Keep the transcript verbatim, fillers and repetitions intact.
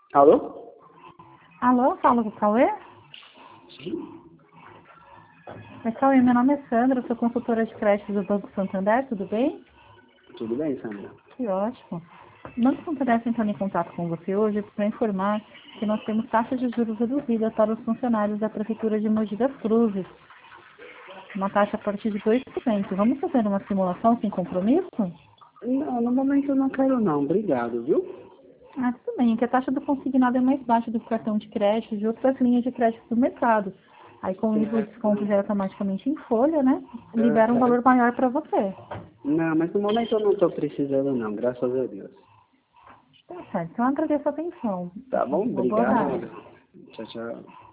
Alô? Alô, fala com o Cauê? Sim. Oi, Cauê, meu nome é Sandra, eu sou consultora de crédito do Banco Santander, tudo bem? Tudo bem, Sandra? Que ótimo. O Banco Santander está entrando em contato com você hoje para informar que nós temos taxa de juros reduzida para os funcionários da Prefeitura de Mogi das Cruzes. Uma taxa a partir de dois por cento. Vamos fazer uma simulação sem compromisso? Não, no momento eu não quero não, obrigado, viu? Ah, tudo bem, é que a taxa do consignado é mais baixa do que o cartão de crédito e de outras linhas de crédito do mercado. Aí, com o desconto já é automaticamente em folha, né? Libera um Aham. valor maior para você. Não, mas no momento eu não estou precisando não, graças a Deus. Tá certo, então eu agradeço a atenção. Tá bom? Uma boa tarde. Obrigado. Tchau, tchau.